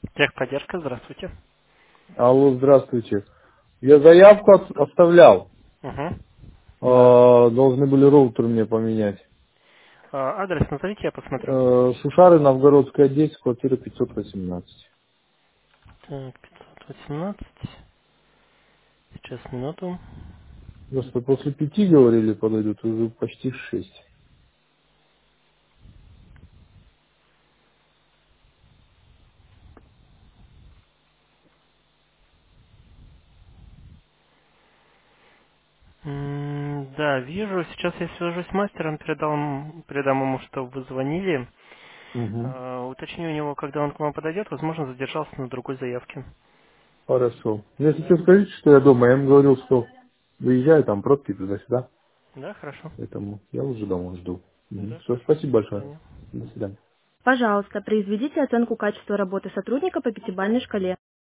Техподдержка, здравствуйте. Алло, здравствуйте. Я заявку оставлял. Угу. Да. Должны были роутер мне поменять. Адрес назовите, я посмотрю. Шушары, Новгородская, 10, квартира 518. Так, 518. Сейчас, минуту. Просто после 5 говорили подойдут, уже почти 6. Да, вижу. Сейчас я свяжусь с мастером, передам ему, что вы звонили. Угу. Уточню у него, когда он к вам подойдет. Возможно, задержался на другой заявке. Хорошо. Если что, скажите, что я дома. Я им говорил, что выезжаю, там пробки туда-сюда. Да, хорошо. Поэтому я уже дома жду. Да, Все, хорошо. спасибо До большое. свидания. До свидания. Пожалуйста, произведите оценку качества работы сотрудника по пятибалльной шкале.